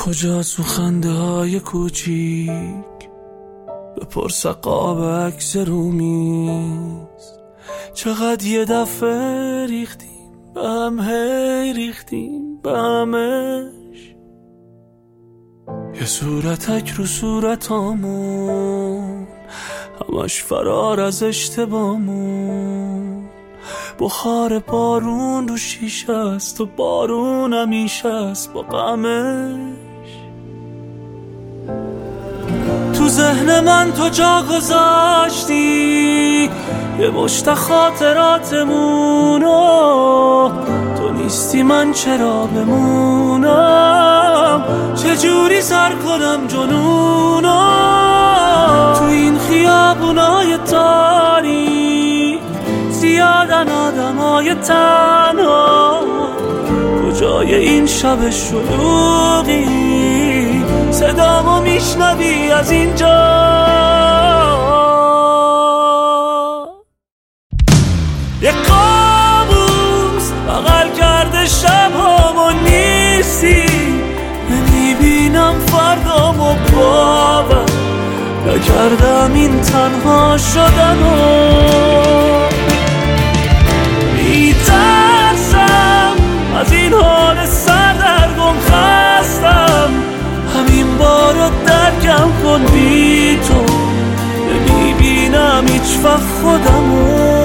کجاست اون خنده های کوچیک؟ بپرس قاب عکس رومیز. چقدر یه دفعه ریختیم به هم، هی ریختیم به همش. یه صورتک رو صورتامون، همش فرار از اشتباهمون. بخار بارون رو شیشه است و بارون همیشه است با غمش. تو ذهن من تو جا گذاشتی یه مشت خاطراتمونو. تو نیستی من چرا بمونم؟ چجوری سر کنم جنونو؟ تو این خیابونای تاریک زیادن آدمای تنها. کجای این شب شلوغی صدامو میشنوی از اینجا؟ یه قابوس بغل کرده شبامو، نیستی نمیبینم فردامو. باور نکردم این تنها شدنو. میترسم از این حال سردرگم، خستم همین بارو درکم کن. بی تو نمیبینم هیچ وقت خودمو.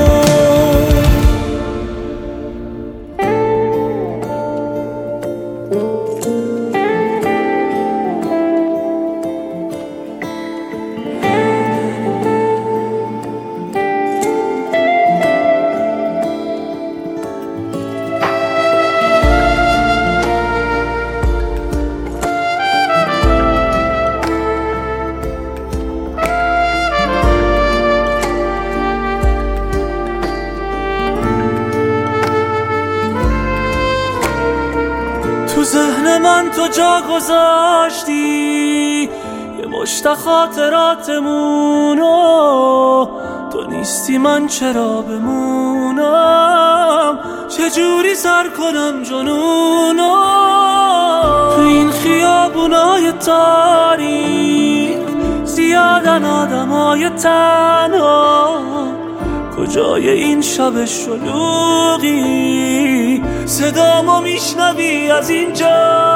تو ذهن من تو جا گذاشتی یه مشت خاطراتمونو. تو نیستی من چرا بمونم؟ چجوری سر کنم جنونو؟ تو این خیابونای تاریک زیادن آدمای تنها. کجای این شب شلوغی صدامو میشنوی از اینجا؟